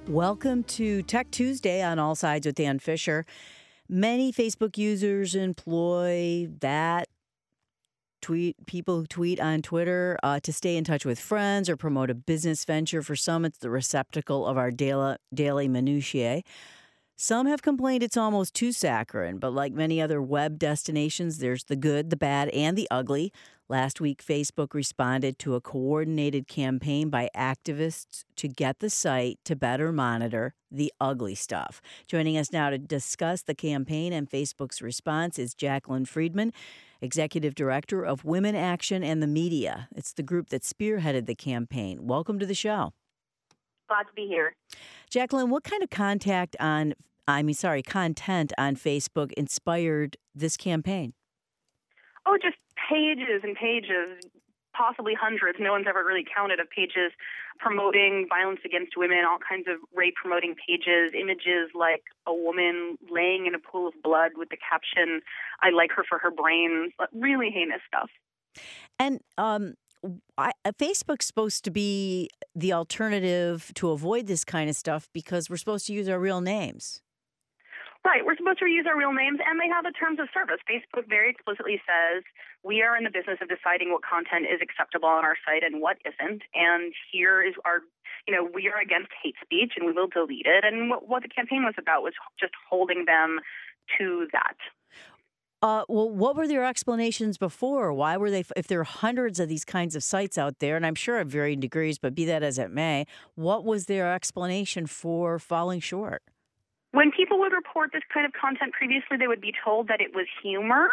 Welcome to Tech Tuesday on All Sides with Dan Fisher. Many Facebook users employ people who tweet on Twitter to stay in touch with friends or promote a business venture. For some, it's the receptacle of our daily minutiae. Some have complained it's almost too saccharine, but like many other web destinations, there's the good, the bad, and the ugly. Last week, Facebook responded to a coordinated campaign by activists to get the site to better monitor the ugly stuff. Joining us now to discuss the campaign and Facebook's response is Jacqueline Friedman, Executive Director of Women Action and the Media. It's the group that spearheaded the campaign. Welcome to the show. Glad to be here. Jacqueline, what kind of content on Facebook inspired this campaign? Oh, just pages and pages, possibly hundreds. No one's ever really counted of pages promoting violence against women, all kinds of rape-promoting pages, images like a woman laying in a pool of blood with the caption, "I like her for her brains," really heinous stuff. And Facebook's supposed to be the alternative to avoid this kind of stuff because we're supposed to use our real names. Right. We're supposed to use our real names, and they have the terms of service. Facebook very explicitly says we are in the business of deciding what content is acceptable on our site and what isn't. And here is our, we are against hate speech, and we will delete it. And what the campaign was about was just holding them to that. Well, what were their explanations before? Why were they, if there are hundreds of these kinds of sites out there, and I'm sure at varying degrees, but be that as it may, what was their explanation for falling short? When people would report this kind of content previously, they would be told that it was humor,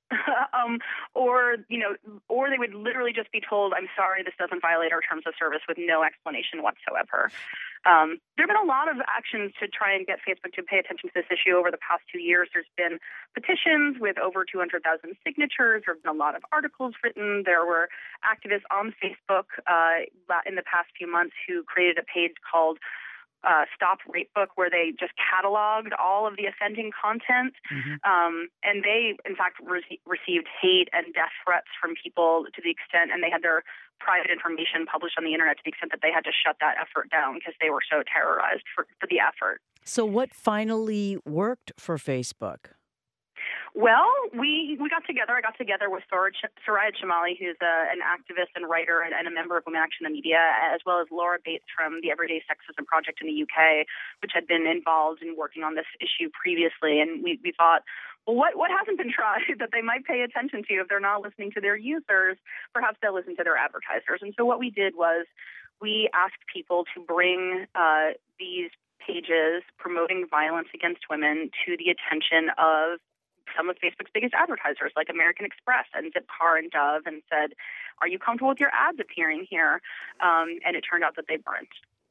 or they would literally just be told, "I'm sorry, this doesn't violate our terms of service," with no explanation whatsoever. There have been a lot of actions to try and get Facebook to pay attention to this issue over the past 2 years. There's been petitions with over 200,000 signatures. There have been a lot of articles written. There were activists on Facebook in the past few months who created a page called Stop Rape Book, where they just cataloged all of the offending content. And they, in fact, received hate and death threats from people to the extent, and they had their private information published on the internet to the extent that they had to shut that effort down because they were so terrorized for the effort. So what finally worked for Facebook? Well, we got together. I got together with Soraya Chemaly, who's an activist and writer and a member of Women Action and the Media, as well as Laura Bates from the Everyday Sexism Project in the UK, which had been involved in working on this issue previously. And we thought, well, what hasn't been tried that they might pay attention to? If they're not listening to their users, perhaps they'll listen to their advertisers. And so what we did was we asked people to bring these pages promoting violence against women to the attention of some of Facebook's biggest advertisers, like American Express and Zipcar and Dove, and said, "Are you comfortable with your ads appearing here?" And it turned out that they weren't.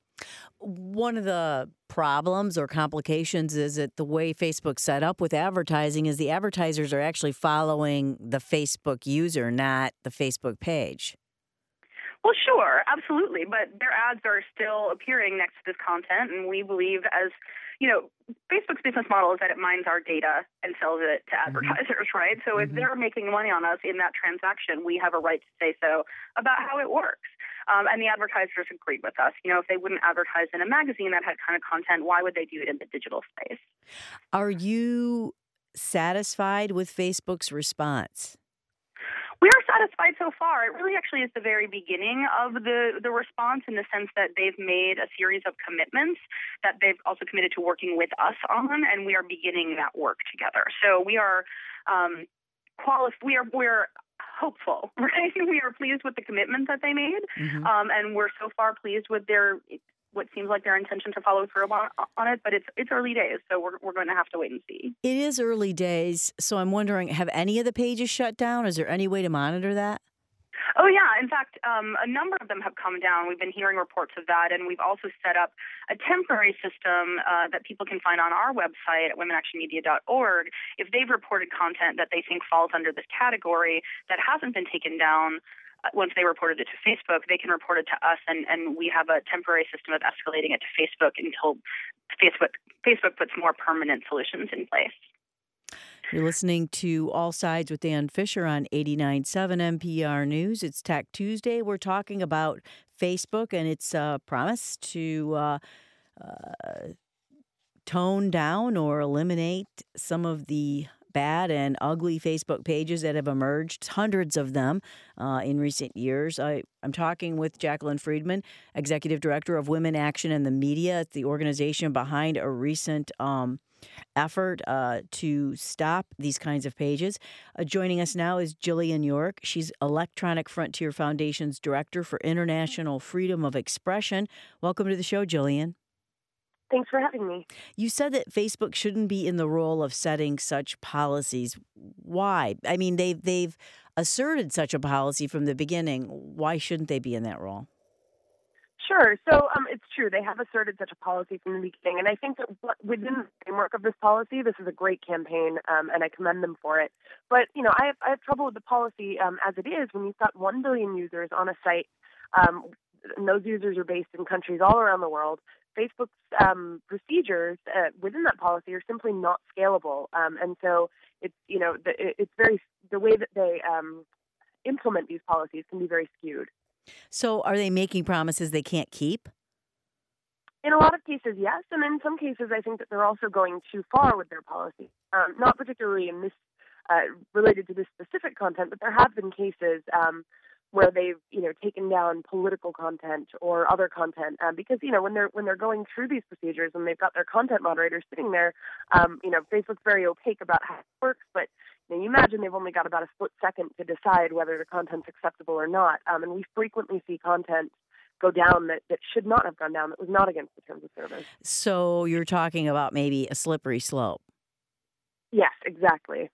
One of the problems or complications is that the way Facebook's set up with advertising is the advertisers are actually following the Facebook user, not the Facebook page. Well, sure, absolutely. But their ads are still appearing next to this content. And we believe, as Facebook's business model is that it mines our data and sells it to advertisers, right? So if they're making money on us in that transaction, we have a right to say so about how it works. And the advertisers agreed with us. If they wouldn't advertise in a magazine that had kind of content, why would they do it in the digital space? Are you satisfied with Facebook's response? We are satisfied so far. It really actually is the very beginning of the response, in the sense that they've made a series of commitments that they've also committed to working with us on, and we are beginning that work together. So we are we're hopeful, right? We are pleased with the commitment that they made, and we're so far pleased with what seems like their intention to follow through on it, but it's early days, so we're going to have to wait and see. It is early days, so I'm wondering, have any of the pages shut down? Is there any way to monitor that? Oh, yeah. In fact, a number of them have come down. We've been hearing reports of that, and we've also set up a temporary system that people can find on our website at womenactionmedia.org. If they've reported content that they think falls under this category that hasn't been taken down, once they reported it to Facebook, they can report it to us, and we have a temporary system of escalating it to Facebook until Facebook puts more permanent solutions in place. You're listening to All Sides with Dan Fisher on 89.7 NPR News. It's Tech Tuesday. We're talking about Facebook and its promise to tone down or eliminate some of the bad and ugly Facebook pages that have emerged, hundreds of them in recent years. I'm talking with Jacqueline Friedman, Executive Director of Women Action in the Media. It's the organization behind a recent effort to stop these kinds of pages. Joining us now is Jillian York. She's Electronic Frontier Foundation's Director for International Freedom of Expression. Welcome to the show, Jillian. Thanks for having me. You said that Facebook shouldn't be in the role of setting such policies. Why? I mean, they've asserted such a policy from the beginning. Why shouldn't they be in that role? Sure. So it's true. They have asserted such a policy from the beginning. And I think that within the framework of this policy, this is a great campaign, and I commend them for it. But, I have trouble with the policy as it is when you've got 1 billion users on a site, and those users are based in countries all around the world. Facebook's procedures within that policy are simply not scalable, and so it's it's very the way that they implement these policies can be very skewed. So, are they making promises they can't keep? In a lot of cases, yes, and in some cases, I think that they're also going too far with their policy. Not particularly in this related to this specific content, but there have been cases where they've taken down political content or other content because when they're going through these procedures and they've got their content moderators sitting there, Facebook's very opaque about how it works, but you imagine they've only got about a split second to decide whether the content's acceptable or not, and we frequently see content go down that should not have gone down, that was not against the terms of service. So you're talking about maybe a slippery slope. Yes, exactly.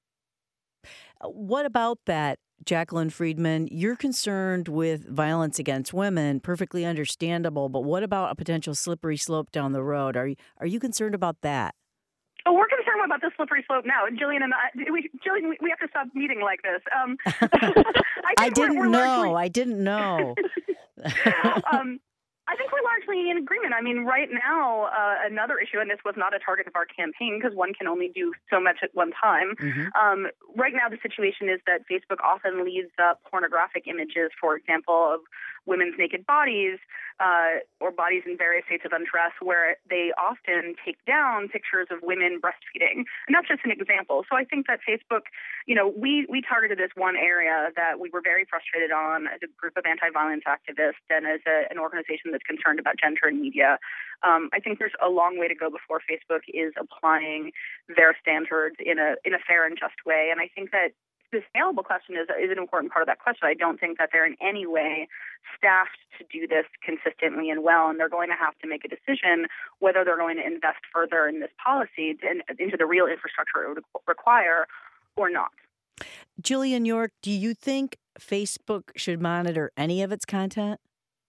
What about that, Jacqueline Friedman? You're concerned with violence against women, perfectly understandable, but what about a potential slippery slope down the road? Are you concerned about that? Oh, we're concerned about the slippery slope now. Jillian and Jillian, we have to stop meeting like this. I didn't know. I think we're largely in agreement. I mean, right now, another issue, and this was not a target of our campaign because one can only do so much at one time. Mm-hmm. Right now, the situation is that Facebook often leaves up pornographic images, for example, of women's naked bodies or bodies in various states of undress, where they often take down pictures of women breastfeeding. And that's just an example. So I think that Facebook, we targeted this one area that we were very frustrated on as a group of anti-violence activists and as an organization that's concerned about gender in media. I think there's a long way to go before Facebook is applying their standards in a fair and just way. And I think that the scalable question is an important part of that question. I don't think that they're in any way staffed to do this consistently and well, and they're going to have to make a decision whether they're going to invest further in this policy and into the real infrastructure it would require or not. Jillian York, do you think Facebook should monitor any of its content?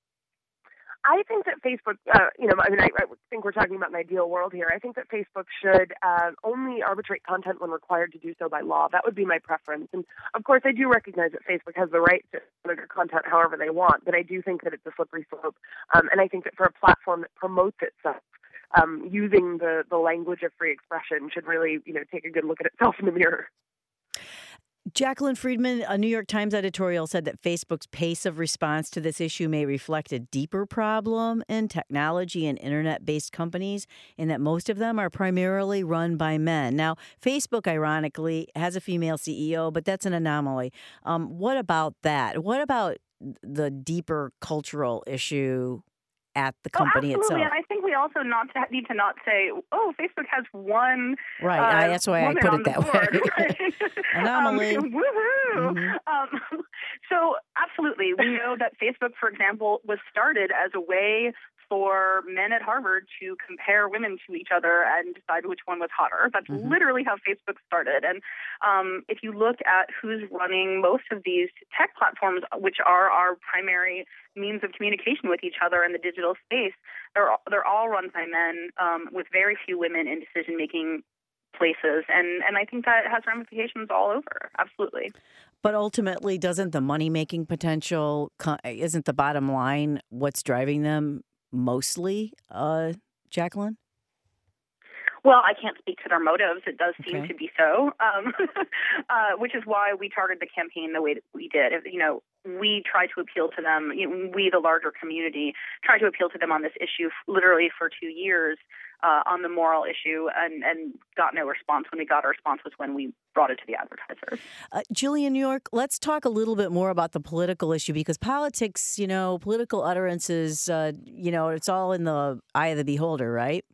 I think that Facebook, I think we're talking about an ideal world here. I think that Facebook should only arbitrate content when required to do so by law. That would be my preference. And, of course, I do recognize that Facebook has the right to monitor content however they want, but I do think that it's a slippery slope. And I think that for a platform that promotes itself, using the language of free expression should really, take a good look at itself in the mirror. Jacqueline Friedman, a New York Times editorial said that Facebook's pace of response to this issue may reflect a deeper problem in technology and internet-based companies, and that most of them are primarily run by men. Now, Facebook, ironically, has a female CEO, but that's an anomaly. What about that? What about the deeper cultural issue at the company itself? Absolutely, and I think we also need to not say, Facebook has one. Right, that's why I put it that way. Anomaly. Woohoo! Mm-hmm. So absolutely, we know that Facebook, for example, was started as a way for men at Harvard to compare women to each other and decide which one was hotter. That's literally how Facebook started. And if you look at who's running most of these tech platforms, which are our primary means of communication with each other in the digital space, they're all run by men with very few women in decision-making places. And I think that has ramifications all over. Absolutely. But ultimately, doesn't the money-making potential, isn't the bottom line what's driving them mostly, Jacqueline? Well, I can't speak to their motives. It does seem to be so, which is why we targeted the campaign the way that we did. we try to appeal to them, we, the larger community, try to appeal to them on this issue literally for 2 years on the moral issue and got no response. When we got our response was when we brought it to the advertisers. Jillian York, let's talk a little bit more about the political issue because politics, political utterances, it's all in the eye of the beholder, right?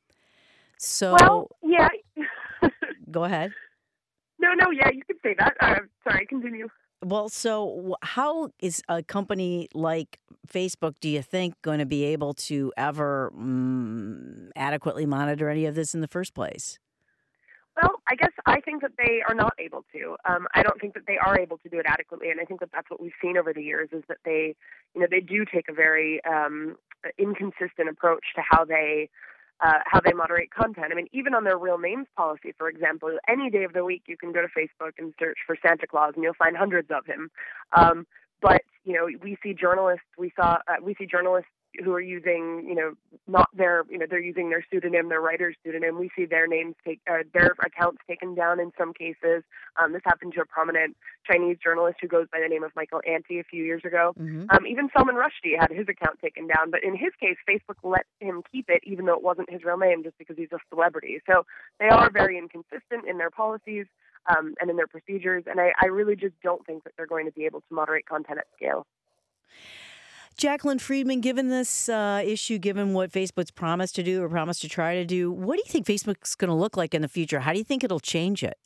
So, well, yeah. Go ahead. No, yeah, you could say that. Sorry, continue. Well, so how is a company like Facebook, do you think, going to be able to ever adequately monitor any of this in the first place? Well, I think that they are not able to. I don't think that they are able to do it adequately, and I think that that's what we've seen over the years is that they do take a very inconsistent approach to how they moderate content. I mean, even on their real names policy, for example, any day of the week you can go to Facebook and search for Santa Claus, and you'll find hundreds of him. But we see journalists. We see journalists who are using, not their, they're using their pseudonym, their writer's pseudonym. We see their names their accounts taken down in some cases. This happened to a prominent Chinese journalist who goes by the name of Michael Anti a few years ago. Mm-hmm. Even Salman Rushdie had his account taken down, but in his case, Facebook let him keep it, even though it wasn't his real name, just because he's a celebrity. So they are very inconsistent in their policies and in their procedures, and I really just don't think that they're going to be able to moderate content at scale. Jacqueline Friedman, given this issue, given what Facebook's promised to do or promised to try to do, what do you think Facebook's going to look like in the future? How do you think it'll change it?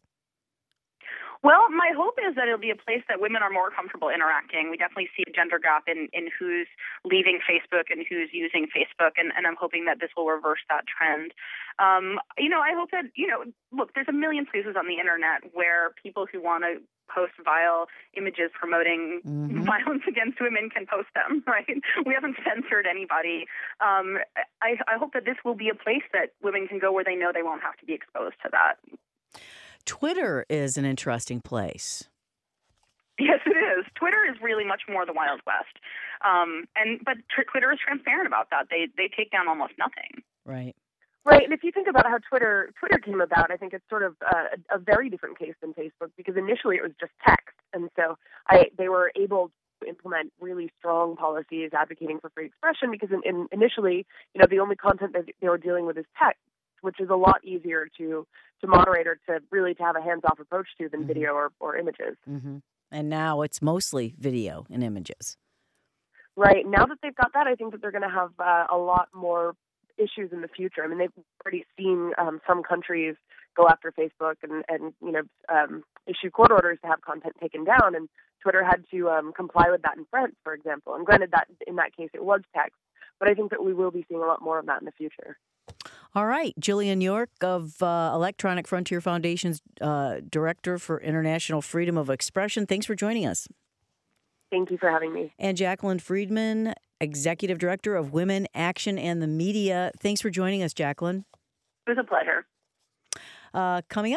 Well, my hope is that it'll be a place that women are more comfortable interacting. We definitely see a gender gap in who's leaving Facebook and who's using Facebook, and I'm hoping that this will reverse that trend. I hope that, look, there's a million places on the internet where people who want to post vile images promoting violence against women can post them, right? We haven't censored anybody. I hope that this will be a place that women can go where they know they won't have to be exposed to that. Twitter is an interesting place. Yes, it is. Twitter is really much more the Wild West. But Twitter is transparent about that. They take down almost nothing. Right. Right, and if you think about how Twitter came about, I think it's sort of a very different case than Facebook because initially it was just text, and so they were able to implement really strong policies advocating for free expression because initially, the only content that they were dealing with is text, which is a lot easier to moderate or to have a hands-off approach to than video or images. Mm-hmm. And now it's mostly video and images. Right. Now that they've got that, I think that they're going to have a lot more issues in the future. I mean, they've already seen some countries go after Facebook and issue court orders to have content taken down, and Twitter had to comply with that in France, for example. And granted that in that case it was text, but I think that we will be seeing a lot more of that in the future. All right. Jillian York of Electronic Frontier Foundation's Director for International Freedom of Expression. Thanks for joining us. Thank you for having me. And Jacqueline Friedman, Executive Director of Women, Action, and the Media. Thanks for joining us, Jacqueline. It was a pleasure. Coming up,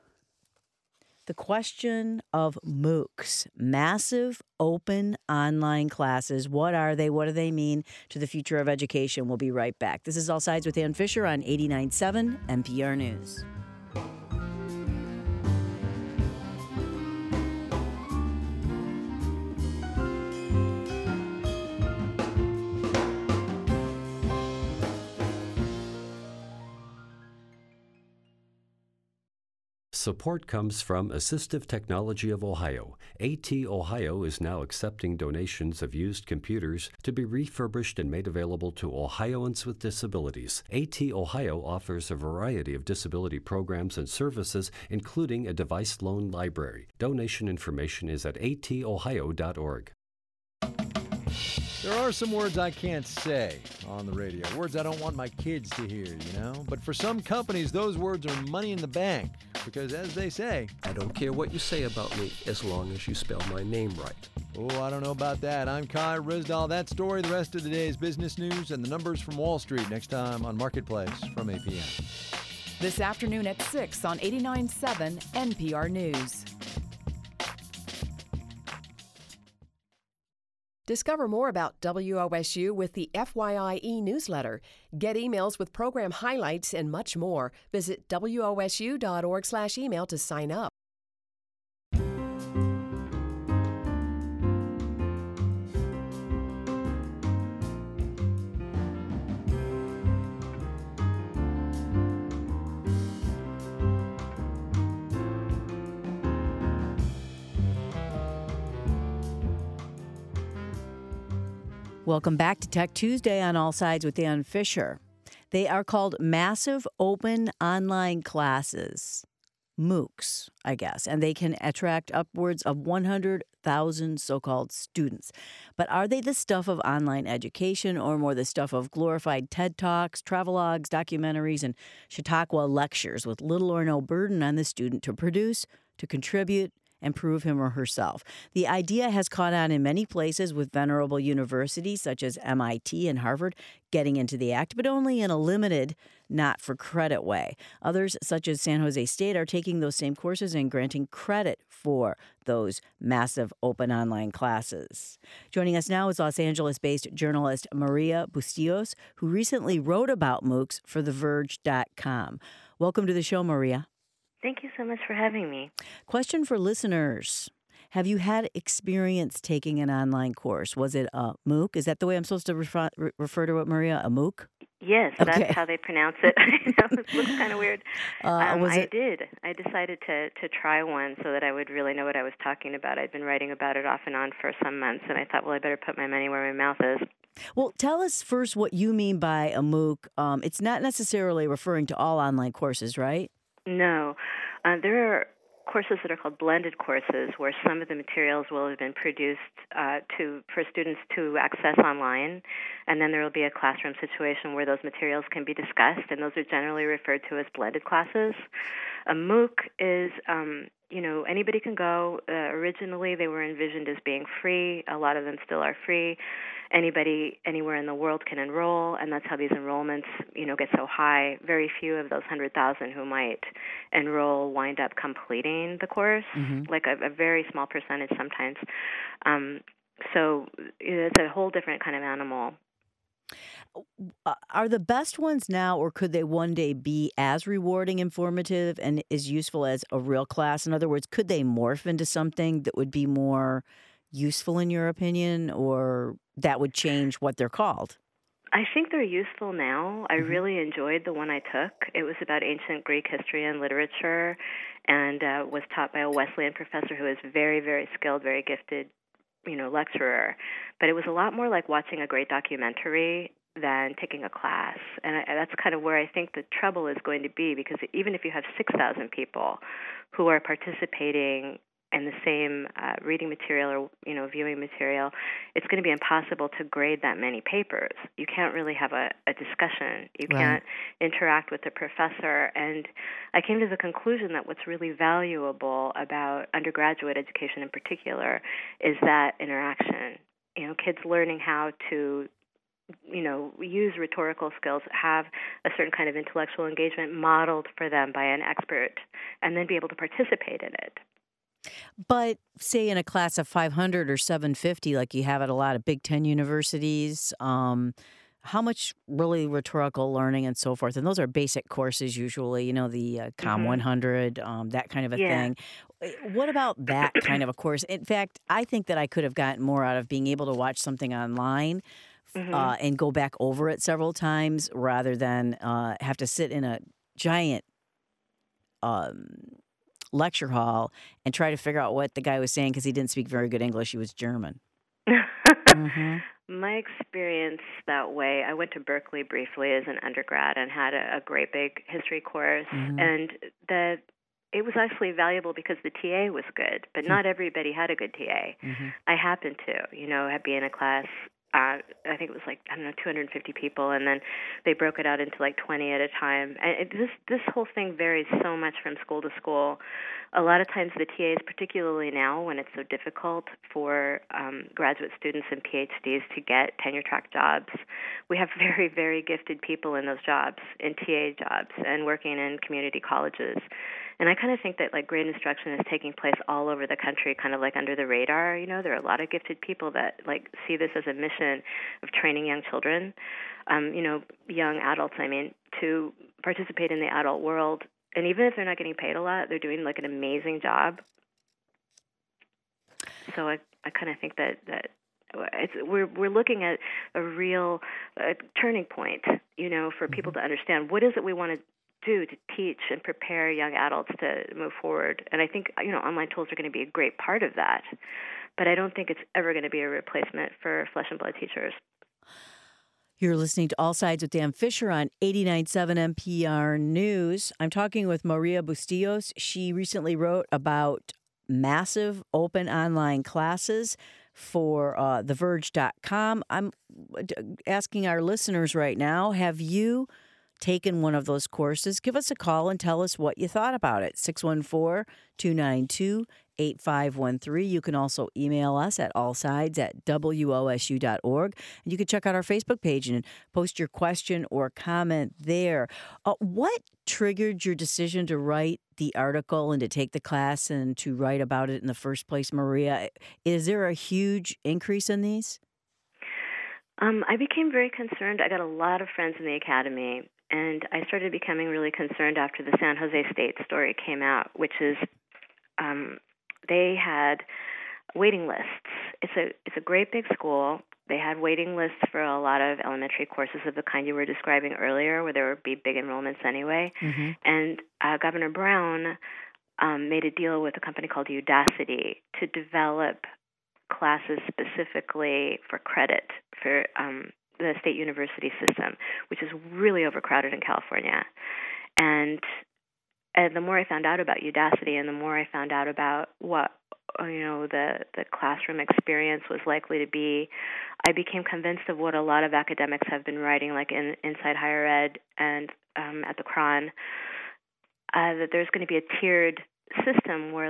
the question of MOOCs, massive open online classes. What are they? What do they mean to the future of education? We'll be right back. This is All Sides with Ann Fisher on 89.7 NPR News. Support comes from Assistive Technology of Ohio. AT Ohio is now accepting donations of used computers to be refurbished and made available to Ohioans with disabilities. AT Ohio offers a variety of disability programs and services, including a device loan library. Donation information is at atohio.org. There are some words I can't say on the radio, words I don't want my kids to hear, But for some companies, those words are money in the bank because, as they say, I don't care what you say about me as long as you spell my name right. Oh, I don't know about that. I'm Kai Ryssdal. That story, the rest of the day's business news, and the numbers from Wall Street next time on Marketplace from 8 p.m. This afternoon at 6 on 89.7 NPR News. Discover more about WOSU with the FYI e-newsletter. Get emails with program highlights and much more. Visit wosu.org/email to sign up. Welcome back to Tech Tuesday on All Sides with Dan Fisher. They are called Massive Open Online Classes, MOOCs, I guess, and they can attract upwards of 100,000 so-called students. But are they the stuff of online education or more the stuff of glorified TED Talks, travelogues, documentaries, and Chautauqua lectures with little or no burden on the student to produce, to contribute, and prove him or herself? The idea has caught on in many places, with venerable universities such as MIT and Harvard getting into the act, but only in a limited, not-for-credit way. Others, such as San Jose State, are taking those same courses and granting credit for those massive open online classes. Joining us now is Los Angeles-based journalist Maria Bustillos, who recently wrote about MOOCs for TheVerge.com. Welcome to the show, Maria. Thank you so much for having me. Question for listeners. Have you had experience taking an online course? Was it a MOOC? Is that the way I'm supposed to refer to it, Maria? A MOOC? Yes, Okay. That's how they pronounce it. I know, it looks kind of weird. I did. I decided to try one so that I would really know what I was talking about. I'd been writing about it off and on for some months, and I thought, well, I better put my money where my mouth is. Well, tell us first what you mean by a MOOC. It's not necessarily referring to all online courses, right? No. There are courses that are called blended courses, where some of the materials will have been produced for students to access online, and then there will be a classroom situation where those materials can be discussed, and those are generally referred to as blended classes. A MOOC is, anybody can go. Originally, they were envisioned as being free. A lot of them still are free. Anybody anywhere in the world can enroll, and that's how these enrollments, get so high. Very few of those 100,000 who might enroll wind up completing the course, like a very small percentage sometimes. So it's a whole different kind of animal. Are the best ones now, or could they one day be as rewarding, informative, and as useful as a real class? In other words, could they morph into something that would be more useful in your opinion, or that would change what they're called? I think they're useful now. I really enjoyed the one I took. It was about ancient Greek history and literature, and was taught by a Wesleyan professor who is very, very skilled, very gifted, lecturer. But it was a lot more like watching a great documentary than taking a class. And that's kind of where I think the trouble is going to be, because even if you have 6,000 people who are participating in the same reading material or viewing material, it's going to be impossible to grade that many papers. You can't really have a discussion. You can't interact with the professor. And I came to the conclusion that what's really valuable about undergraduate education in particular is that interaction. Kids learning how to use rhetorical skills, have a certain kind of intellectual engagement modeled for them by an expert, and then be able to participate in it. But say in a class of 500 or 750, like you have at a lot of Big Ten universities, how much really rhetorical learning and so forth? And those are basic courses usually, the Com 100, that kind of a thing. What about that kind of a course? In fact, I think that I could have gotten more out of being able to watch something online and go back over it several times rather than have to sit in a giant lecture hall and try to figure out what the guy was saying because he didn't speak very good English. He was German. My experience that way, I went to Berkeley briefly as an undergrad and had a great big history course, and it was actually valuable because the TA was good, but not everybody had a good TA. I happened to, be in a class. I think it was 250 people, and then they broke it out into 20 at a time. And this whole thing varies so much from school to school. A lot of times the TAs, particularly now when it's so difficult for graduate students and PhDs to get tenure-track jobs, we have very, very gifted people in those jobs, in TA jobs, and working in community colleges. And I kind of think that great instruction is taking place all over the country, kind of under the radar. There are a lot of gifted people that see this as a mission of training young children, young adults, to participate in the adult world. And even if they're not getting paid a lot, they're doing an amazing job. So I kind of think that we're looking at a real turning point, for people to understand what is it we want to do to teach and prepare young adults to move forward. And I think, online tools are going to be a great part of that. But I don't think it's ever going to be a replacement for flesh and blood teachers. You're listening to All Sides with Dan Fisher on 89.7 NPR News. I'm talking with Maria Bustillos. She recently wrote about massive open online classes for TheVerge.com. I'm asking our listeners right now, have you taken one of those courses? Give us a call and tell us what you thought about it. 614-292-8513. You can also email us at allsides@wosu.org. And you can check out our Facebook page and post your question or comment there. What triggered your decision to write the article and to take the class and to write about it in the first place, Maria? Is there a huge increase in these? I became very concerned. I got a lot of friends in the academy, and I started becoming really concerned after the San Jose State story came out, which is they had waiting lists. It's a great big school. They had waiting lists for a lot of elementary courses of the kind you were describing earlier, where there would be big enrollments anyway. Mm-hmm. And Governor Brown made a deal with a company called Udacity to develop classes specifically for credit for the state university system, which is really overcrowded in California. And the more I found out about Udacity and the more I found out about what the classroom experience was likely to be, I became convinced of what a lot of academics have been writing, like in Inside Higher Ed and at the Cron, that there's going to be a tiered system where,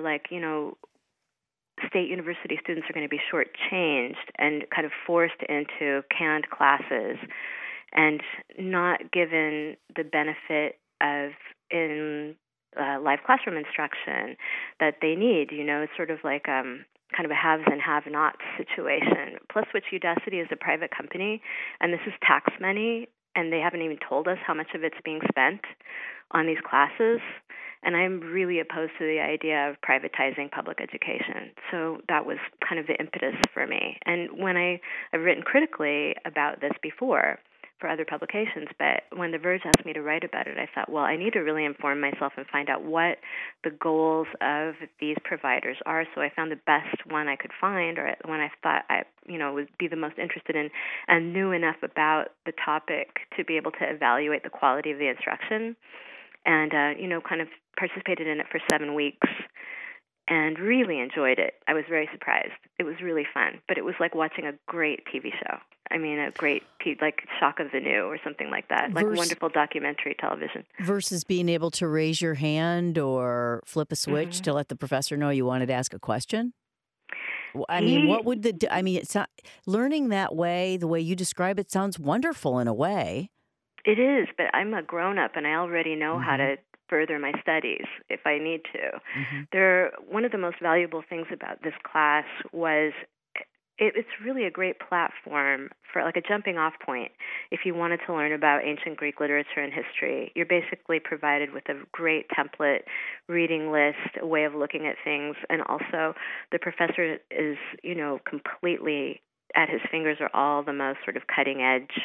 state university students are going to be shortchanged and kind of forced into canned classes and not given the benefit of in live classroom instruction that they need. It's sort of like kind of a haves and have-nots situation. Plus, which Udacity is a private company, and this is tax money, and they haven't even told us how much of it's being spent on these classes. And I'm really opposed to the idea of privatizing public education. So that was kind of the impetus for me. And when I've written critically about this before for other publications, but when The Verge asked me to write about it, I thought, well, I need to really inform myself and find out what the goals of these providers are. So I found the best one I could find, or one I thought I would be the most interested in and knew enough about the topic to be able to evaluate the quality of the instruction. And, kind of participated in it for 7 weeks and really enjoyed it. I was very surprised. It was really fun, but it was like watching a great TV show. I mean, a great, Shock of the New or something like that, like wonderful documentary television. Versus being able to raise your hand or flip a switch to let the professor know you wanted to ask a question? I mean, what would it's not, learning that way, the way you describe it, sounds wonderful in a way. It is, but I'm a grown-up, and I already know how to further my studies if I need to. One of the most valuable things about this class was it's really a great platform for like a jumping-off point. If you wanted to learn about ancient Greek literature and history, you're basically provided with a great template, reading list, a way of looking at things, and also the professor is, completely at his fingers are all the most sort of cutting-edge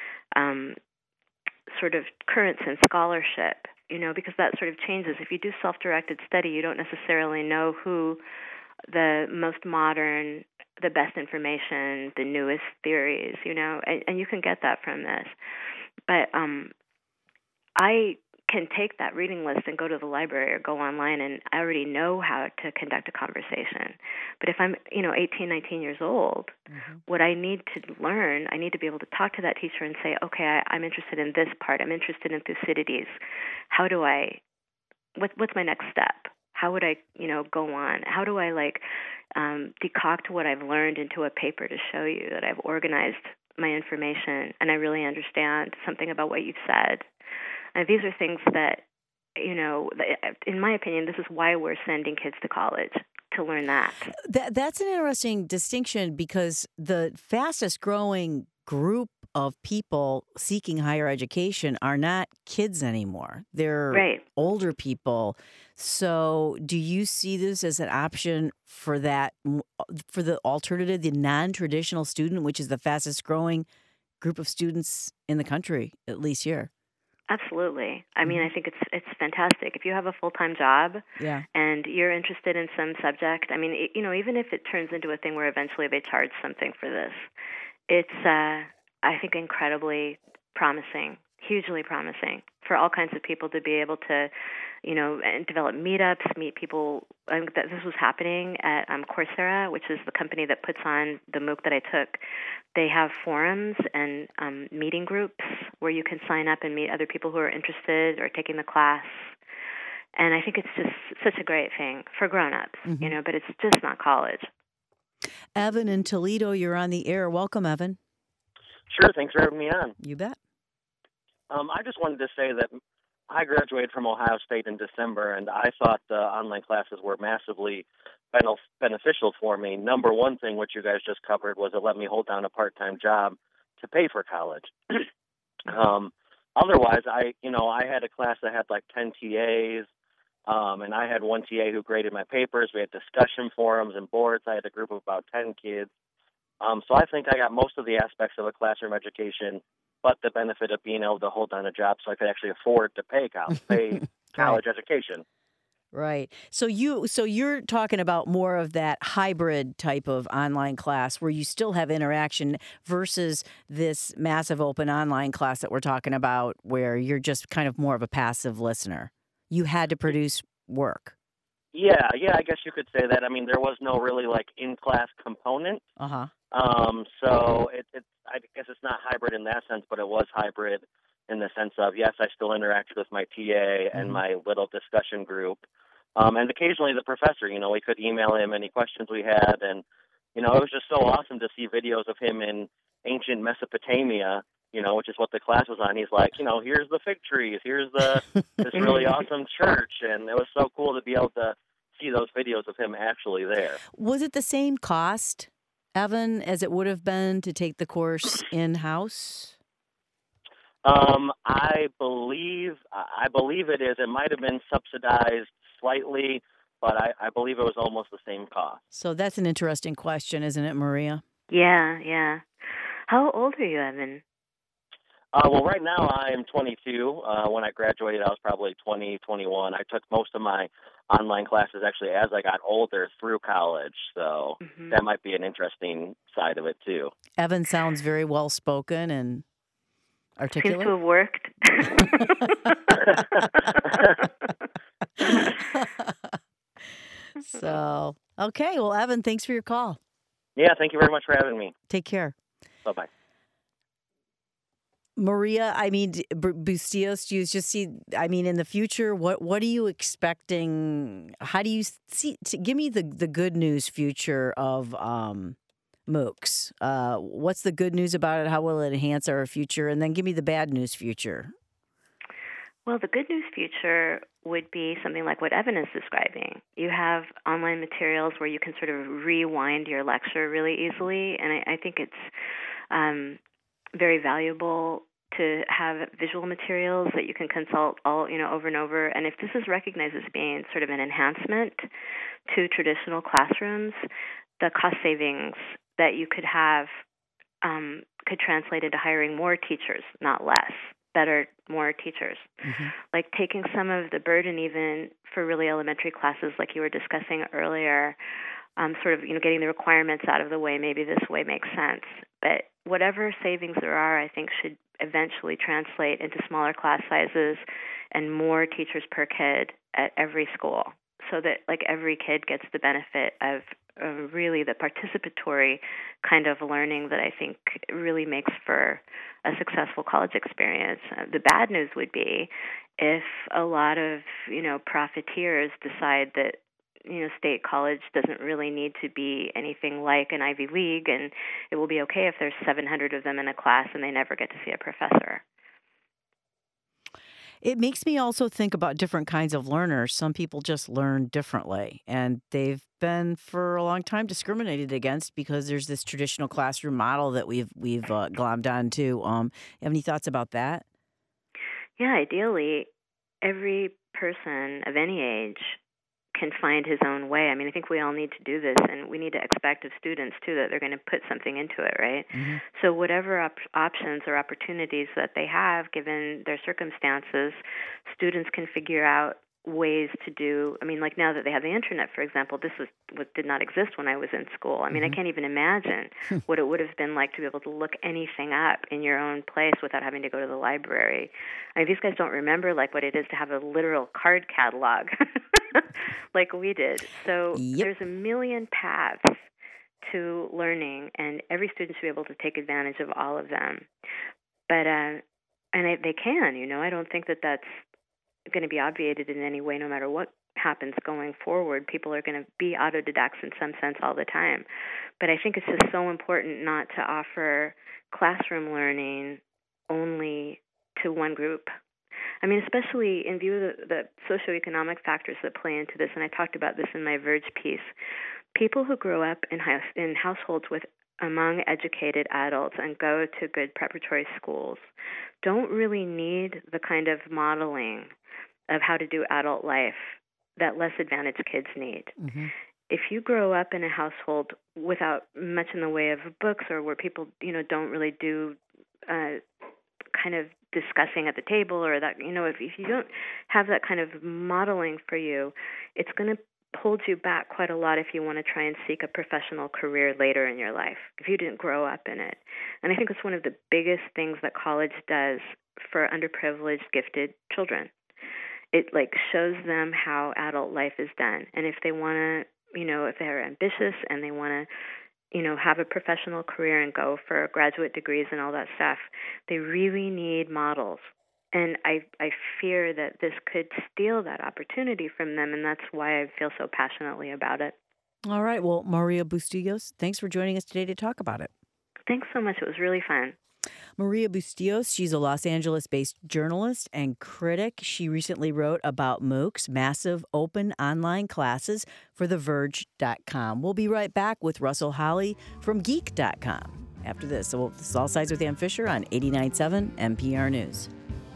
sort of currents in scholarship, because that sort of changes. If you do self-directed study, you don't necessarily know who the most modern, the best information, the newest theories, and you can get that from this. But I can take that reading list and go to the library or go online, and I already know how to conduct a conversation. But if I'm, 18, 19 years old, what I need to learn, I need to be able to talk to that teacher and say, okay, I'm interested in this part. I'm interested in Thucydides. How do what's my next step? How would I, go on? How do I decoct what I've learned into a paper to show you that I've organized my information and I really understand something about what you've said? And these are things that, in my opinion, this is why we're sending kids to college, to learn that. That's an interesting distinction, because the fastest growing group of people seeking higher education are not kids anymore. They're older people. So do you see this as an option for the alternative, the non-traditional student, which is the fastest growing group of students in the country, at least here? Absolutely. I mean, I think it's fantastic. If you have a full-time job and you're interested in some subject, I mean, even if it turns into a thing where eventually they charge something for this, it's I think, incredibly promising, hugely promising for all kinds of people to be able to, and develop meetups, meet people. That this was happening at Coursera, which is the company that puts on the MOOC that I took. They have forums and meeting groups where you can sign up and meet other people who are interested or taking the class. And I think it's just such a great thing for grown-ups, but it's just not college. Evan in Toledo, you're on the air. Welcome, Evan. Sure, thanks for having me on. You bet. I just wanted to say that I graduated from Ohio State in December, and I thought the online classes were massively beneficial for me. Number one thing, which you guys just covered, was it let me hold down a part-time job to pay for college. Otherwise, I had a class that had like 10 TAs, and I had one TA who graded my papers. We had discussion forums and boards. I had a group of about 10 kids. So I think I got most of the aspects of a classroom education, but the benefit of being able to hold down a job so I could actually afford to pay college education. Right. So you're talking about more of that hybrid type of online class where you still have interaction versus this massive open online class that we're talking about where you're just kind of more of a passive listener. You had to produce work. Yeah, I guess you could say that. I mean, there was no really like in-class component. Uh-huh. So I guess it's not hybrid in that sense, but it was hybrid in the sense of, yes, I still interacted with my TA and my little discussion group. And occasionally the professor, we could email him any questions we had. And, it was just so awesome to see videos of him in ancient Mesopotamia, which is what the class was on. He's like, here's the fig trees, here's this really awesome church. And it was so cool to be able to see those videos of him actually there. Was it the same cost, Evan, as it would have been to take the course in-house? I believe it is. It might have been subsidized slightly, but I believe it was almost the same cost. So that's an interesting question, isn't it, Maria? Yeah. How old are you, Evan? Well, right now I am 22. When I graduated, I was probably 20, 21. I took most of my online classes actually as I got older through college, so that might be an interesting side of it too. Evan sounds very well-spoken and articulate. Seems to have worked. So, okay. Well, Evan, thanks for your call. Yeah, thank you very much for having me. Take care. Bye-bye. Maria, Bustillos, do you just see, in the future, what are you expecting? How do you see, give me the good news future of MOOCs. What's the good news about it? How will it enhance our future? And then give me the bad news future. Well, the good news future would be something like what Evan is describing. You have online materials where you can sort of rewind your lecture really easily, and I think it's very valuable to have visual materials that you can consult all over and over. And if this is recognized as being sort of an enhancement to traditional classrooms, the cost savings that you could have could translate into hiring more teachers, not less. Better, more teachers. Like taking some of the burden even for really elementary classes like you were discussing earlier, sort of, getting the requirements out of the way, maybe this way makes sense. But whatever savings there are, I think should eventually translate into smaller class sizes and more teachers per kid at every school so that like every kid gets the benefit of really the participatory kind of learning that I think really makes for a successful college experience. The bad news would be if a lot of, profiteers decide that, state college doesn't really need to be anything like an Ivy League, and it will be okay if there's 700 of them in a class and they never get to see a professor. It makes me also think about different kinds of learners. Some people just learn differently, and they've been for a long time discriminated against because there's this traditional classroom model that we've glommed onto. You have any thoughts about that? Yeah, ideally, every person of any age can find his own way. I mean, I think we all need to do this, and we need to expect of students, too, that they're going to put something into it, right? So whatever options or opportunities that they have, given their circumstances, students can figure out ways to do. I mean, like now that they have the internet, for example, this was what did not exist when I was in school. I mean, I can't even imagine what it would have been like to be able to look anything up in your own place without having to go to the library. I mean, these guys don't remember like what it is to have a literal card catalog like we did. So there's a million paths to learning, and every student should be able to take advantage of all of them. But and they can, you know. I don't think that that's going to be obviated in any way, no matter what happens going forward. People are going to be autodidacts in some sense all the time. But I think it's just so important not to offer classroom learning only to one group. I mean, especially in view of the socioeconomic factors that play into this, and I talked about this in my Verge piece. People who grow up in households with among educated adults and go to good preparatory schools don't really need the kind of modeling of how to do adult life that less advantaged kids need. If you grow up in a household without much in the way of books, or where people, you know, don't really do kind of discussing at the table, or that, you know, if you don't have that kind of modeling for you, it's going to hold you back quite a lot if you want to try and seek a professional career later in your life, if you didn't grow up in it. And I think it's one of the biggest things that college does for underprivileged, gifted children. It like shows them how adult life is done. And if they want to, you know, if they're ambitious and they want to, you know, have a professional career and go for graduate degrees and all that stuff, they really need models. And I fear that this could steal that opportunity from them, and that's why I feel so passionately about it. All right. Well, Maria Bustillos, thanks for joining us today to talk about it. Thanks so much. It was really fun. Maria Bustillos, she's a Los Angeles-based journalist and critic. She recently wrote about MOOCs, massive open online classes, for TheVerge.com. We'll be right back with Russell Holly from Geek.com after this. So this is All Sides with Ann Fisher on 89.7 NPR News.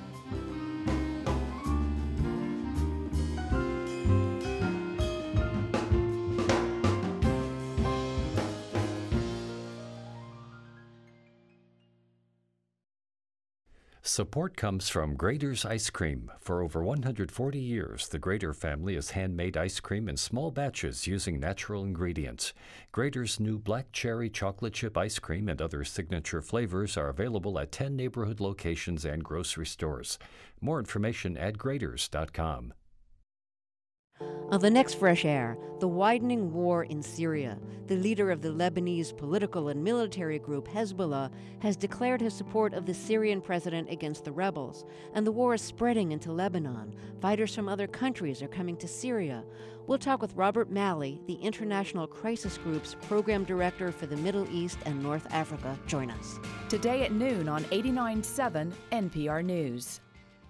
Support comes from Graeter's Ice Cream. For over 140 years, the Graeter family has handmade ice cream in small batches using natural ingredients. Graeter's new black cherry chocolate chip ice cream and other signature flavors are available at 10 neighborhood locations and grocery stores. More information at Graeters.com. On the next Fresh Air, the widening war in Syria. The leader of the Lebanese political and military group Hezbollah has declared his support of the Syrian president against the rebels, and the war is spreading into Lebanon. Fighters from other countries are coming to Syria. We'll talk with Robert Malley, the International Crisis Group's program director for the Middle East and North Africa. Join us today at noon on 89.7 NPR News.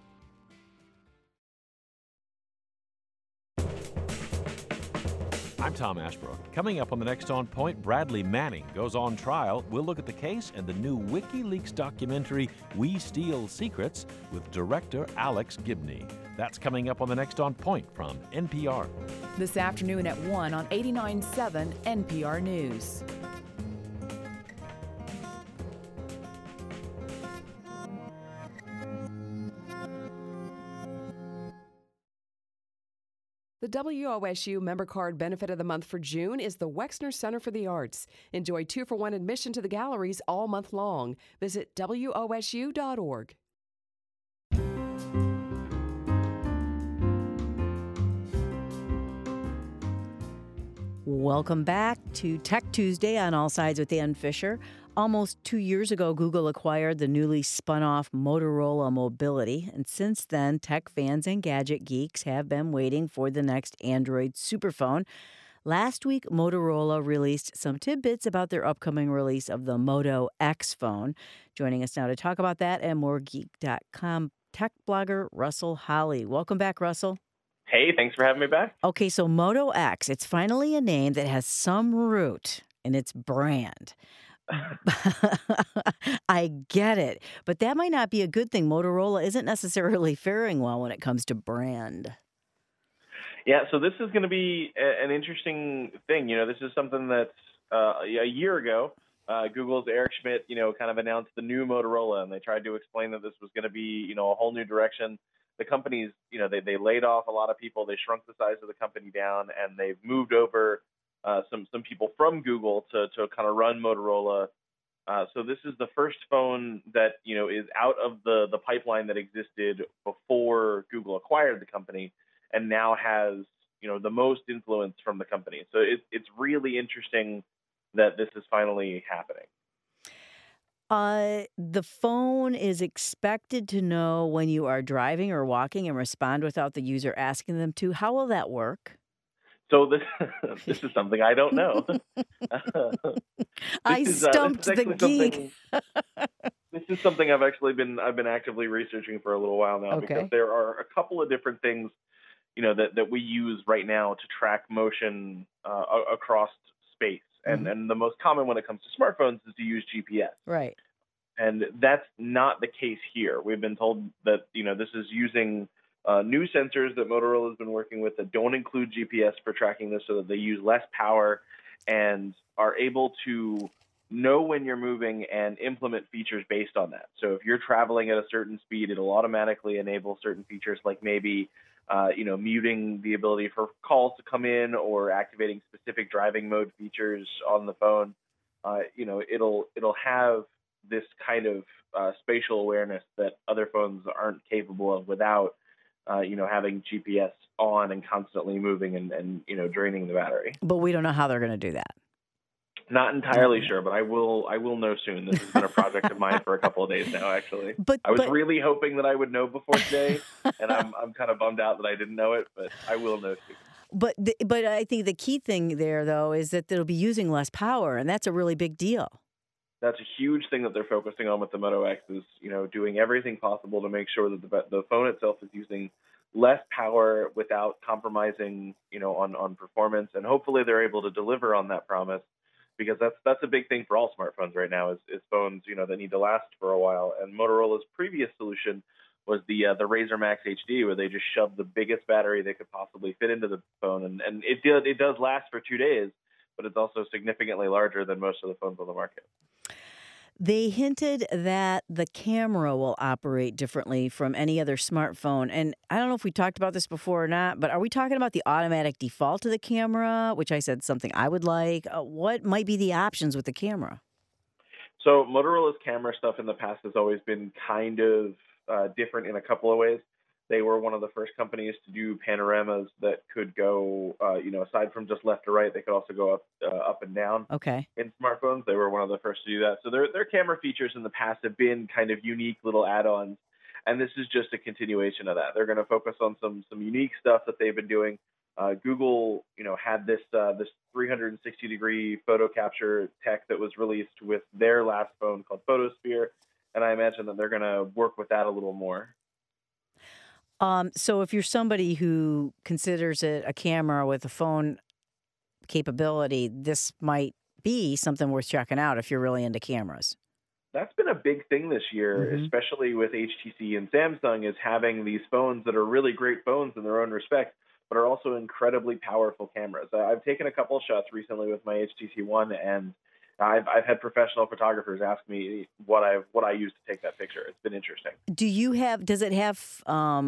I'm Tom Ashbrook. Coming up on the next On Point, Bradley Manning goes on trial. We'll look at the case and the new WikiLeaks documentary, We Steal Secrets, with director Alex Gibney. That's coming up on the next On Point from NPR. This afternoon at 1 on 89.7 NPR News. The WOSU member card benefit of the month for June is the Wexner Center for the Arts. Enjoy 2-for-1 admission to the galleries all month long. Visit WOSU.org. Welcome back to Tech Tuesday on All Sides with Ann Fisher. Almost 2 years ago, Google acquired the newly spun-off Motorola Mobility, and since then, tech fans and gadget geeks have been waiting for the next Android superphone. Last week, Motorola released some tidbits about their upcoming release of the Moto X phone. Joining us now to talk about that and more, Geek.com tech blogger Russell Holly. Welcome back, Russell. Hey, thanks for having me back. Okay, so Moto X, it's finally a name that has some root in its brand. I get it, but that might not be a good thing. Motorola isn't necessarily faring well when it comes to brand. Yeah, so this is going to be an interesting thing. You know, this is something that's a year ago, Google's Eric Schmidt, kind of announced the new Motorola, and they tried to explain that this was going to be, a whole new direction the companies, they laid off a lot of people. They shrunk the size of the company down, and they've moved over some people from Google to kind of run Motorola. So this is the first phone that, is out of the pipeline that existed before Google acquired the company, and now has, the most influence from the company. So it's really interesting that this is finally happening. The phone is expected to know when you are driving or walking and respond without the user asking them to. How will that work? So this is something I don't know. I stumped the geek. This is something I've been actively researching for a little while now, because there are a couple of different things, that we use right now to track motion across space. And the most common when it comes to smartphones is to use GPS. Right. And that's not the case here. We've been told that, this is using new sensors that Motorola has been working with that don't include GPS for tracking this, so that they use less power and are able to know when you're moving and implement features based on that. So if you're traveling at a certain speed, it'll automatically enable certain features, like maybe muting the ability for calls to come in, or activating specific driving mode features on the phone. It'll have this kind of spatial awareness that other phones aren't capable of without, having GPS on and constantly moving and draining the battery. But we don't know how they're going to do that. Not entirely sure, but I will know soon. This has been a project of mine for a couple of days now, actually. I was really hoping that I would know before today, and I'm kind of bummed out that I didn't know it, but I will know soon. But I think the key thing there, though, is that they'll be using less power, and that's a really big deal. That's a huge thing that they're focusing on with the Moto X, is, doing everything possible to make sure that the phone itself is using less power without compromising, on performance. And hopefully they're able to deliver on that promise, because that's a big thing for all smartphones right now, is phones, that need to last for a while. And Motorola's previous solution was the Razr Max HD, where they just shoved the biggest battery they could possibly fit into the phone. And it does last for 2 days, but it's also significantly larger than most of the phones on the market. They hinted that the camera will operate differently from any other smartphone. And I don't know if we talked about this before or not, but are we talking about the automatic default to the camera, which I said something I would like? What might be the options with the camera? So Motorola's camera stuff in the past has always been kind of different in a couple of ways. They were one of the first companies to do panoramas that could go, aside from just left to right, they could also go up and down. Okay. In smartphones, they were one of the first to do that. So their camera features in the past have been kind of unique little add-ons, and this is just a continuation of that. They're going to focus on some unique stuff that they've been doing. Google, had this 360-degree photo capture tech that was released with their last phone called Photosphere, and I imagine that they're going to work with that a little more. So if you're somebody who considers it a camera with a phone capability, this might be something worth checking out if you're really into cameras. That's been a big thing this year, especially with HTC and Samsung, is having these phones that are really great phones in their own respect, but are also incredibly powerful cameras. I've taken a couple of shots recently with my HTC One, and I've had professional photographers ask me what I use to take that picture. It's been interesting. Does it have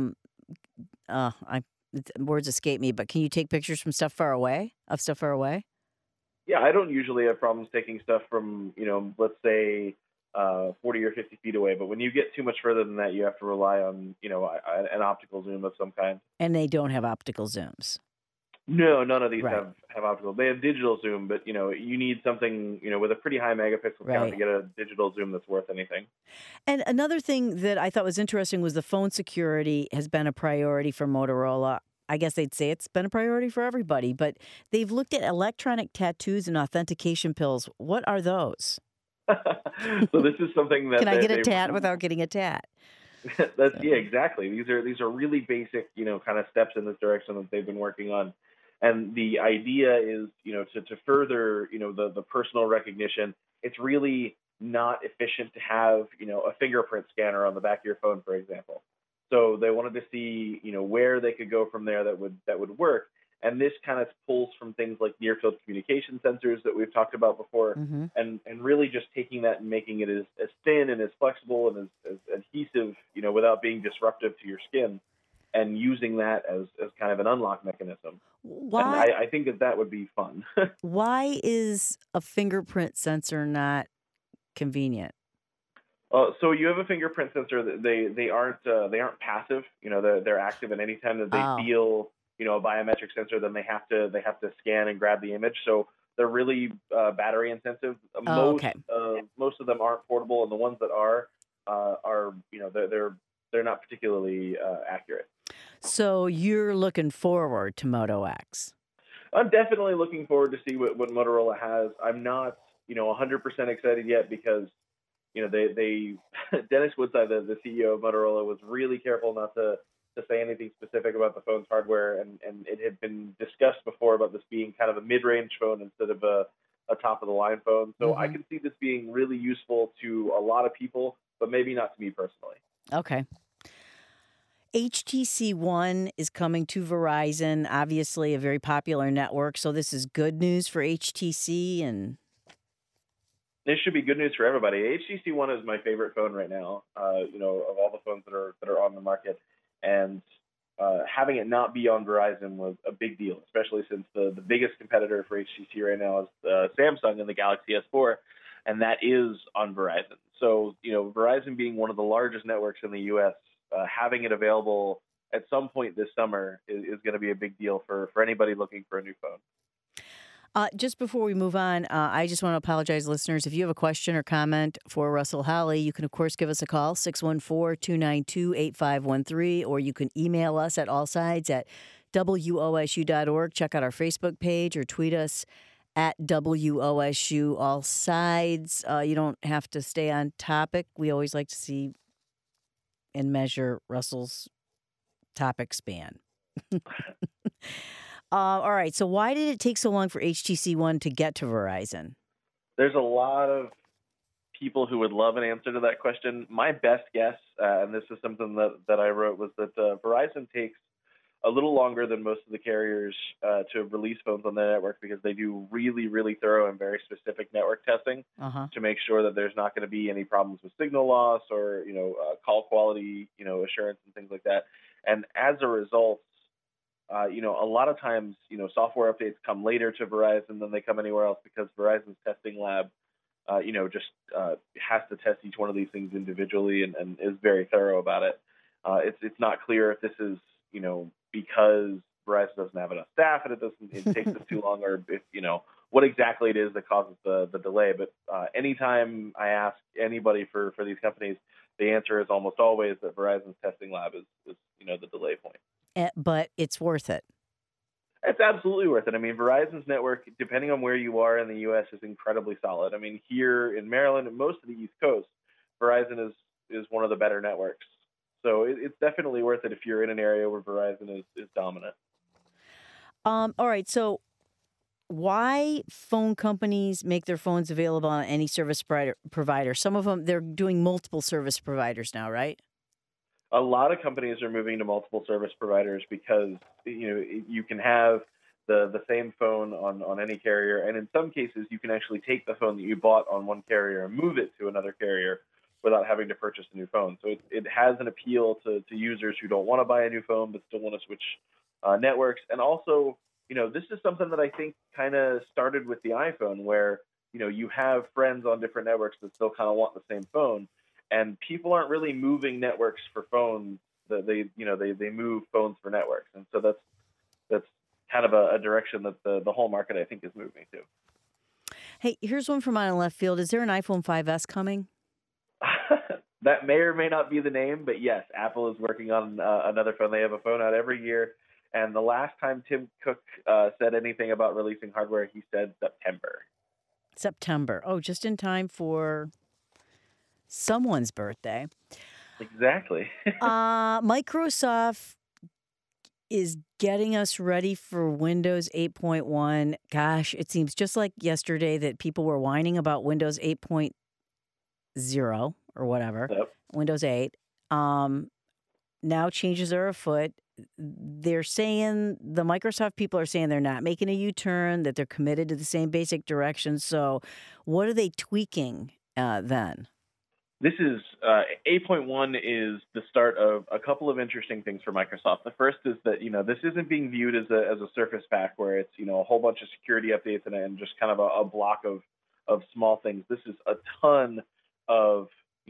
words escape me, but can you take pictures from stuff far away? Yeah, I don't usually have problems taking stuff from, let's say 40 or 50 feet away. But when you get too much further than that, you have to rely on, an optical zoom of some kind. And they don't have optical zooms. No, none of these have optical. They have digital zoom, but, you need something, with a pretty high megapixel count to get a digital zoom that's worth anything. And another thing that I thought was interesting was the phone security has been a priority for Motorola. I guess they'd say it's been a priority for everybody, but they've looked at electronic tattoos and authentication pills. What are those? So this is something that... Can I get a tat without getting a tat? Yeah, exactly. These are really basic, kind of steps in this direction that they've been working on. And the idea is, to further, the personal recognition. It's really not efficient to have, a fingerprint scanner on the back of your phone, for example. So they wanted to see, where they could go from there that would work. And this kind of pulls from things like near field communication sensors that we've talked about before, and really just taking that and making it as thin and as flexible and as adhesive, without being disruptive to your skin and using that as kind of an unlock mechanism. Why? And I think that would be fun. Why is a fingerprint sensor not convenient? So you have a fingerprint sensor. They aren't passive. They're active, and anytime that they feel a biometric sensor, then they have to scan and grab the image. So they're really battery intensive. Most of them aren't portable, and the ones that are they're not particularly accurate. So you're looking forward to Moto X? I'm definitely looking forward to see what Motorola has. I'm not 100% excited yet because they Dennis Woodside, the CEO of Motorola, was really careful not to say anything specific about the phone's hardware, and it had been discussed before about this being kind of a mid-range phone instead of a top-of-the-line phone. So I can see this being really useful to a lot of people, but maybe not to me personally. Okay. HTC One is coming to Verizon, obviously a very popular network, so this is good news for HTC, and this should be good news for everybody. HTC One is my favorite phone right now, of all the phones that are on the market. And having it not be on Verizon was a big deal, especially since the biggest competitor for HTC right now is Samsung and the Galaxy S4, and that is on Verizon. So, Verizon being one of the largest networks in the U.S., having it available at some point this summer is going to be a big deal for anybody looking for a new phone. Just before we move on, I just want to apologize, listeners. If you have a question or comment for Russell Holly, you can, of course, give us a call, 614-292-8513, or you can email us at allsides@wosu.org. Check out our Facebook page or tweet us at WOSU All Sides. You don't have to stay on topic. We always like to see and measure Russell's topic span. All right. So why did it take so long for HTC One to get to Verizon? There's a lot of people who would love an answer to that question. My best guess, and this is something that I wrote, was that Verizon takes a little longer than most of the carriers to release phones on their network because they do really, really thorough and very specific network testing to make sure that there's not going to be any problems with signal loss or, call quality, assurance and things like that. And as a result, a lot of times, software updates come later to Verizon than they come anywhere else because Verizon's testing lab, just has to test each one of these things individually and is very thorough about it. It's not clear if this is, because Verizon doesn't have enough staff and it takes them too long, or if, what exactly it is that causes the delay. But anytime I ask anybody for these companies, the answer is almost always that Verizon's testing lab is the delay point. But it's worth it. It's absolutely worth it. I mean, Verizon's network, depending on where you are in the U.S., is incredibly solid. I mean, here in Maryland and most of the East Coast, Verizon is one of the better networks. So it's definitely worth it if you're in an area where Verizon is dominant. All right. So why phone companies make their phones available on any service provider? Some of them, they're doing multiple service providers now, right? A lot of companies are moving to multiple service providers because, you can have the same phone on any carrier. And in some cases, you can actually take the phone that you bought on one carrier and move it to another carrier without having to purchase a new phone. So it has an appeal to users who don't want to buy a new phone but still want to switch networks. And also, this is something that I think kind of started with the iPhone where, you have friends on different networks that still kind of want the same phone. And people aren't really moving networks for phones. They move phones for networks. And so that's kind of a direction that the whole market, I think, is moving to. Hey, here's one from out of left field. Is there an iPhone 5S coming? That may or may not be the name, but yes, Apple is working on another phone. They have a phone out every year. And the last time Tim Cook said anything about releasing hardware, he said September. Oh, just in time for someone's birthday. Exactly. Microsoft is getting us ready for Windows 8.1. Gosh, it seems just like yesterday that people were whining about Windows 8.0 or whatever, Windows 8. Now changes are afoot. They're saying, the Microsoft people are saying they're not making a U-turn, that they're committed to the same basic direction. So what are they tweaking then? This is 8.1 is the start of a couple of interesting things for Microsoft. The first is that this isn't being viewed as a Surface Pack where it's a whole bunch of security updates and just kind of a block of small things. This is a ton of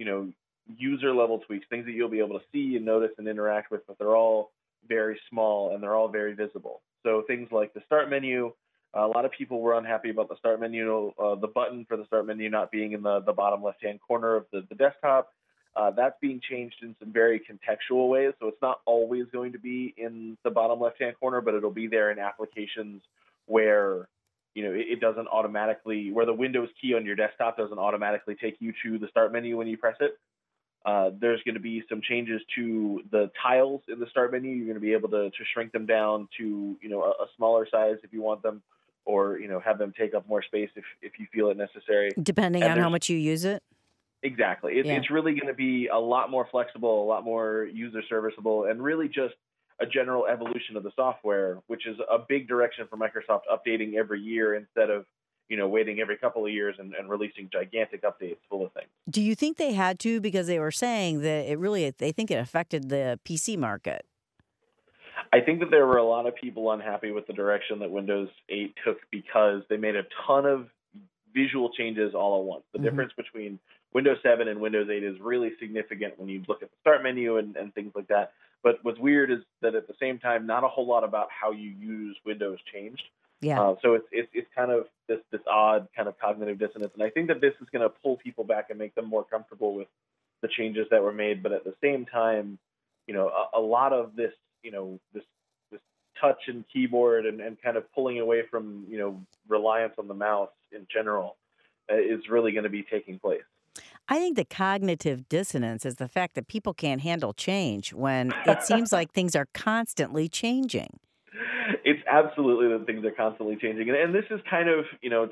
user level tweaks, things that you'll be able to see and notice and interact with, but they're all very small and they're all very visible. So things like the start menu. A lot of people were unhappy about the start menu, the button for the start menu not being in the bottom left-hand corner of the desktop. That's being changed in some very contextual ways. So it's not always going to be in the bottom left-hand corner, but it'll be there in applications where, it doesn't automatically, where the Windows key on your desktop doesn't automatically take you to the start menu when you press it. There's going to be some changes to the tiles in the start menu. You're going to be able to shrink them down to, a smaller size if you want them, or have them take up more space if you feel it necessary. Depending on how much you use it? Exactly. It's really going to be a lot more flexible, a lot more user serviceable, and really just a general evolution of the software, which is a big direction for Microsoft, updating every year instead of waiting every couple of years and releasing gigantic updates full of things. Do you think they had to, because they were saying that they think it affected the PC market? I think that there were a lot of people unhappy with the direction that Windows 8 took because they made a ton of visual changes all at once. The difference between Windows 7 and Windows 8 is really significant when you look at the start menu and things like that. But what's weird is that at the same time, not a whole lot about how you use Windows changed. Yeah. So it's kind of this odd kind of cognitive dissonance. And I think that this is going to pull people back and make them more comfortable with the changes that were made. But at the same time, a lot of this, this touch and keyboard and kind of pulling away from, reliance on the mouse in general is really going to be taking place. I think the cognitive dissonance is the fact that people can't handle change when it seems like things are constantly changing. It's absolutely that things are constantly changing. And this is kind of,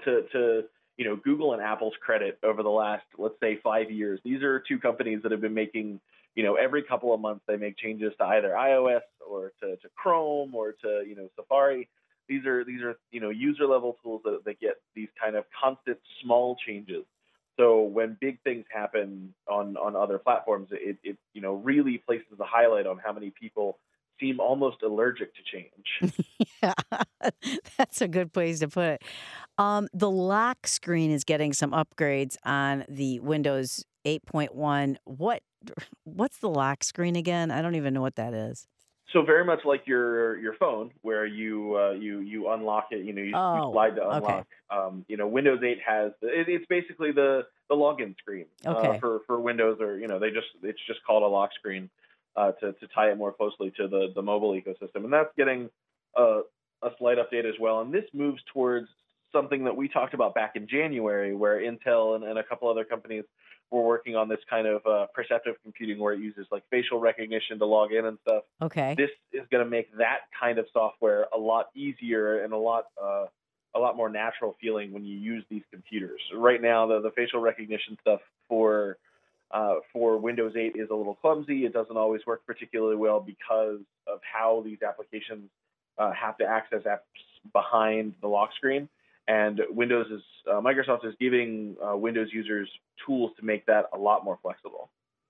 to Google and Apple's credit over the last, let's say, 5 years. These are two companies that have been making, every couple of months they make changes to either iOS or to Chrome or to, Safari. These are user level tools that get these kind of constant small changes. So when big things happen on other platforms, it really places a highlight on how many people seem almost allergic to change. Yeah, that's a good place to put it. The lock screen is getting some upgrades on the Windows 8.1. What's the lock screen again? I don't even know what that is. So very much like your phone, where you unlock it, you slide to unlock. Okay. Windows 8 has it's basically the login screen for Windows, or it's just called a lock screen. To tie it more closely to the mobile ecosystem. And that's getting a slight update as well. And this moves towards something that we talked about back in January, where Intel and a couple other companies were working on this kind of perceptive computing where it uses like facial recognition to log in and stuff. Okay. This is going to make that kind of software a lot easier and a lot more natural feeling when you use these computers. Right now, the facial recognition stuff for Windows 8 is a little clumsy. It doesn't always work particularly well because of how these applications have to access apps behind the lock screen. And Microsoft is giving Windows users tools to make that a lot more flexible.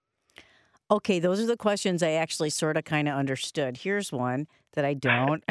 Okay, those are the questions I actually sort of kind of understood. Here's one that I don't.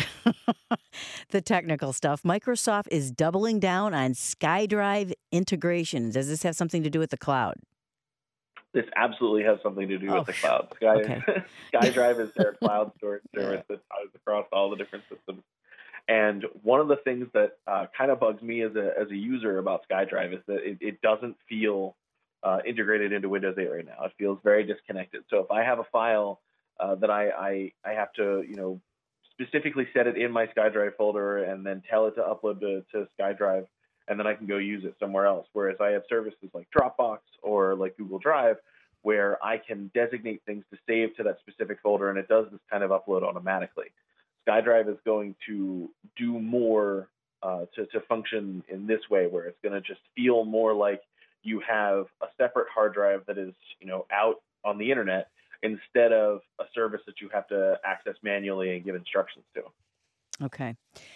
The technical stuff. Microsoft is doubling down on SkyDrive integration. Does this have something to do with the cloud? This absolutely has something to do with the cloud. SkyDrive is their cloud storage service that ties across all the different systems. And one of the things that kind of bugs me as a user about SkyDrive is that it doesn't feel integrated into Windows 8 right now. It feels very disconnected. So if I have a file that I have to specifically set it in my SkyDrive folder and then tell it to upload to SkyDrive, and then I can go use it somewhere else. Whereas I have services like Dropbox or like Google Drive where I can designate things to save to that specific folder, and it does this kind of upload automatically. SkyDrive is going to do more to function in this way, where it's going to just feel more like you have a separate hard drive that is, out on the internet instead of a service that you have to access manually and give instructions to. Okay.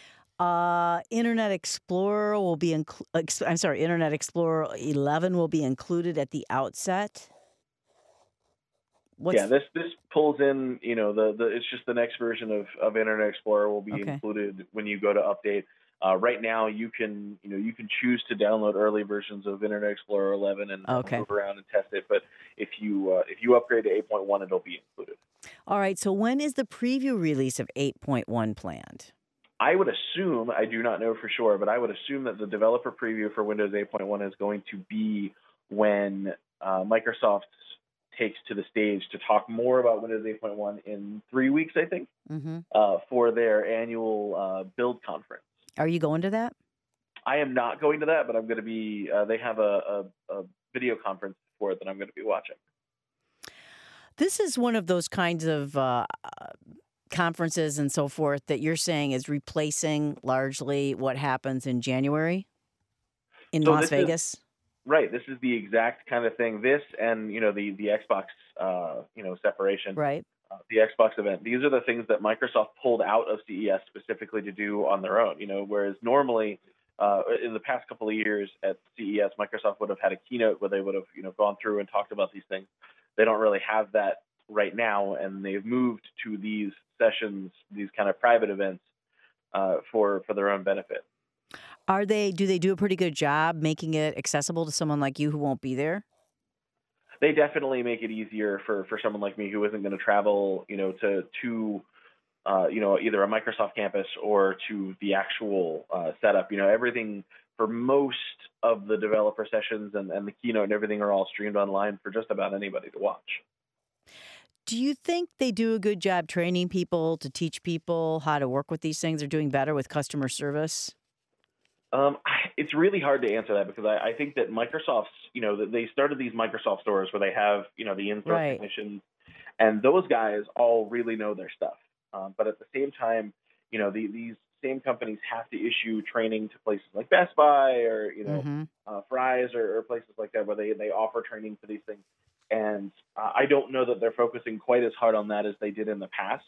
Internet Explorer will be Internet Explorer 11 will be included at the outset. This pulls in, it's just the next version of Internet Explorer will be included when you go to update. Right now, you can choose to download early versions of Internet Explorer 11 and move around and test it. But if you upgrade to 8.1, it'll be included. All right. So when is the preview release of 8.1 planned? I would assume, I do not know for sure, but I would assume that the developer preview for Windows 8.1 is going to be when Microsoft takes to the stage to talk more about Windows 8.1 in 3 weeks, I think, for their annual build conference. Are you going to that? I am not going to that, but I'm going to be. They have a video conference for it that I'm going to be watching. This is one of those kinds of conferences and so forth that you're saying is replacing largely what happens in January in Las Vegas? Right. This is the exact kind of thing. This and, the Xbox, separation. Right. The Xbox event. These are the things that Microsoft pulled out of CES specifically to do on their own. Whereas normally in the past couple of years at CES, Microsoft would have had a keynote where they would have, gone through and talked about these things. They don't really have that right now, and they've moved to these sessions, these kind of private events for their own benefit. Do they do a pretty good job making it accessible to someone like you who won't be there? They definitely make it easier for someone like me who isn't going to travel, to either a Microsoft campus or to the actual setup. Everything for most of the developer sessions and the keynote and everything are all streamed online for just about anybody to watch. Do you think they do a good job training people to teach people how to work with these things? They're doing better with customer service? It's really hard to answer that because I think that Microsoft's, they started these Microsoft stores where they have, the in-store technicians, and those guys all really know their stuff. But at the same time, these same companies have to issue training to places like Best Buy or, Fry's or places like that where they offer training for these things. And I don't know that they're focusing quite as hard on that as they did in the past.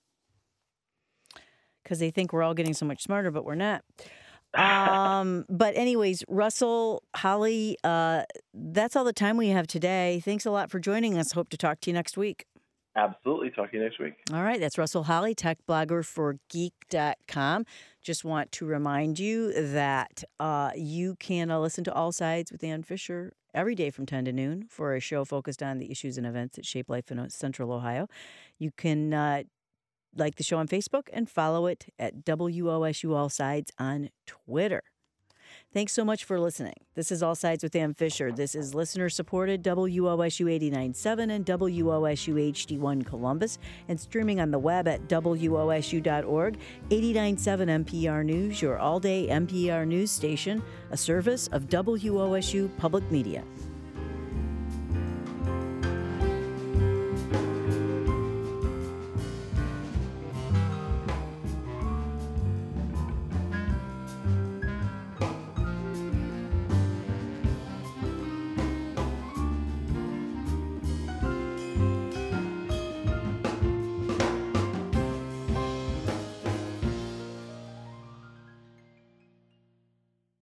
Because they think we're all getting so much smarter, but we're not. But anyways, Russell, Holly, that's all the time we have today. Thanks a lot for joining us. Hope to talk to you next week. Absolutely. Talk to you next week. All right. That's Russell Holly, tech blogger for Geek.com. Just want to remind you that you can listen to All Sides with Ann Fisher every day from 10 to noon for a show focused on the issues and events that shape life in Central Ohio. You can like the show on Facebook and follow it at WOSU All Sides on Twitter. Thanks so much for listening. This is All Sides with Ann Fisher. This is listener-supported WOSU 89.7 and WOSU HD1 Columbus and streaming on the web at WOSU.org. 89.7 NPR News, your all-day NPR news station, a service of WOSU Public Media.